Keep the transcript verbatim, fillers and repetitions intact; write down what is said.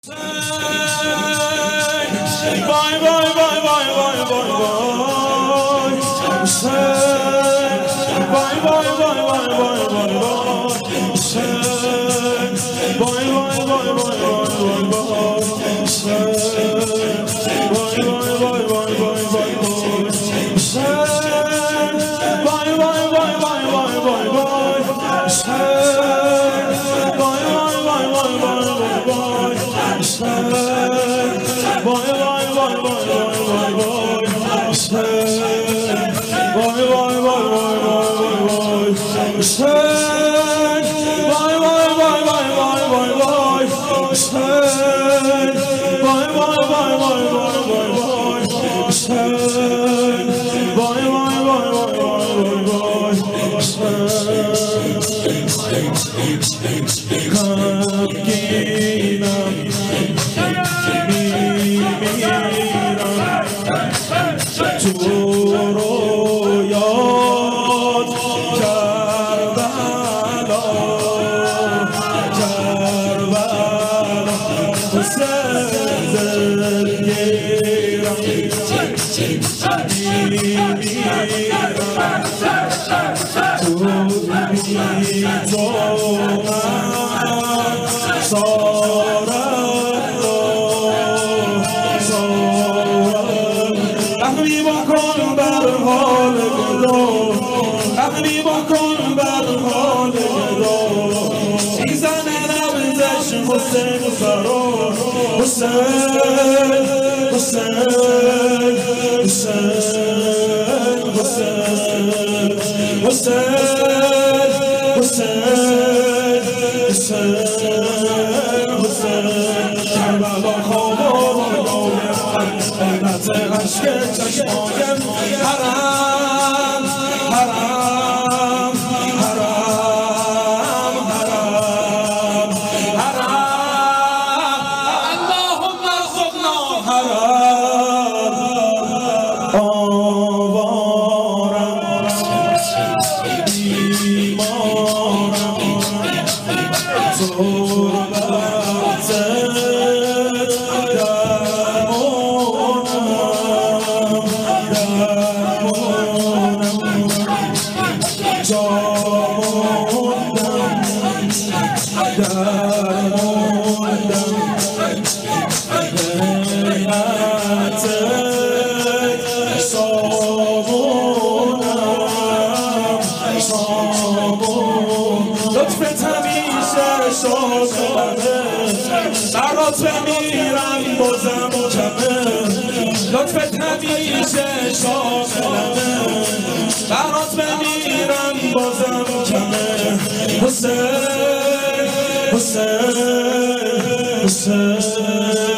Bye bye bye bye bye bye bye. Say bye bye bye bye bye bye bye. Say bye bye bye bye bye bye. Say bye bye bye bye bye bye. Say bye bye bye bye bye bye bye. Say bye bye bye bye bye bye. Say bye bye bye bye bye bye. Say bye bye bye bye bye bye. Say bye bye bye bye bye bye bye. Say bye bye bye bye bye bye bye. Say bye bye bye bye bye bye. Say تو رو یاد کربلا کربلا حسین دلگیرم میمیرم تو بی تو من سارم اخمی با کن بر حال گدا اخمی با کن بر حال گدا میزنه نبزش حسین فرار حسین حسین حسین حسین حسین حسین حسین حسین کربلا خوابان غیرت عشق چشمایم حرم حرم حرم حرم حرم اللهم ارزقنا حرم آوارم بیمارم لطفت همیشه شاغلمه برات بمیرم بازم کمه لطفت همیشه شاغلمه برات بمیرم بازم کمه حسین حسین حسین